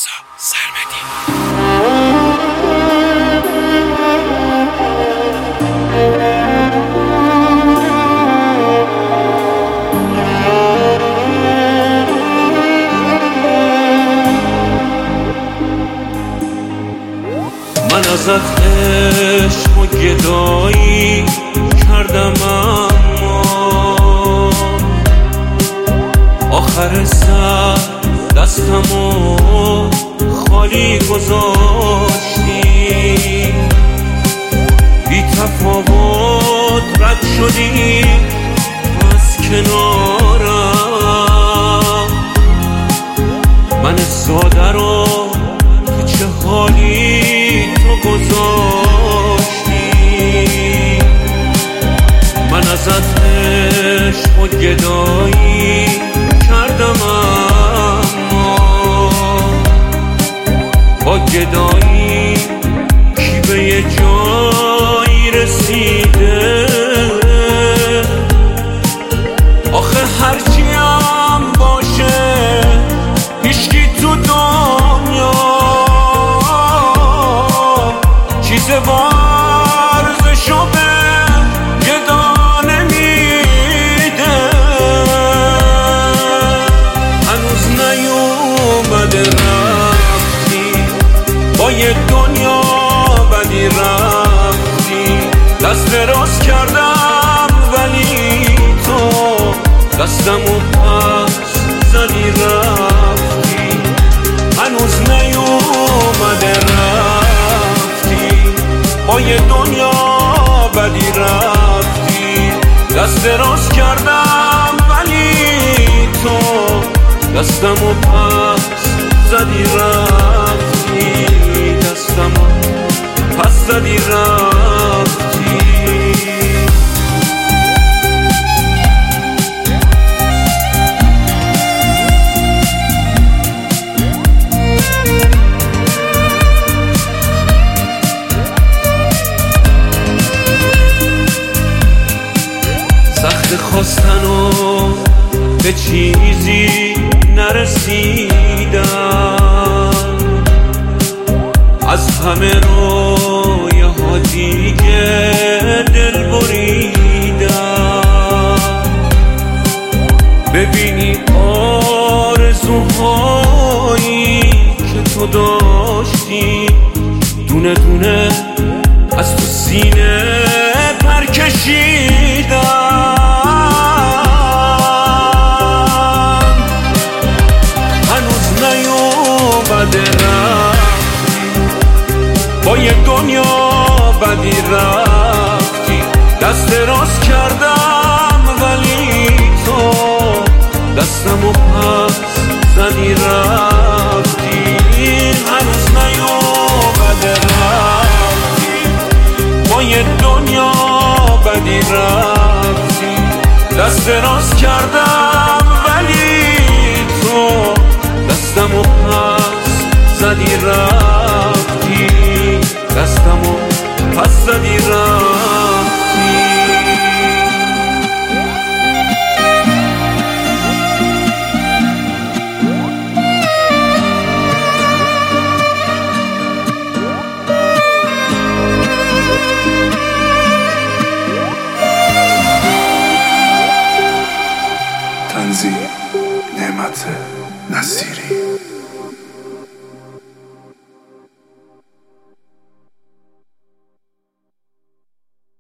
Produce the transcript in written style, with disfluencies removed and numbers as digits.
رضا سرمدی. من ازت عشق و گدایی کردم، اما آخر سر دستمو خالی گذاشتی، بی تفاوت رد شدی از کنارم. من ساده رو تو چه حالی تو گذاشتی. من ازت عشق و گدایی کردم، اما با گدایی کی به یه جایی رسیده. آخه هرچی هم باشه هیچکی تو دنیا چیز ورزشو به گدا نمیده. هنوز نیومده رفتی، با یه دنیا بدی رفتی. دست دراز کردم ولی تو دستمو پس زدی رفتی. هنوز نیومده رفتی، با یه دنیا بدی رفتی. دست دراز کردم ولی تو دستمو پس زدی رفتی. دستمو پس زدی رفتی. سخت خواستن و به چیزی نرسیدم، از همه رویه ها دیگه دل بریدم. ببینی آرزوهایی که تو داشتی دونه دونه از تو سینه پر کشیدم. نیومده رفتی، با یه دنیا بدی رفتی. دست دراز کردم ولی تو دستمو پس زدی رفتی. هنوز نیومده رفتی، با یه دنیا بدی رفتی. دست دراز کردم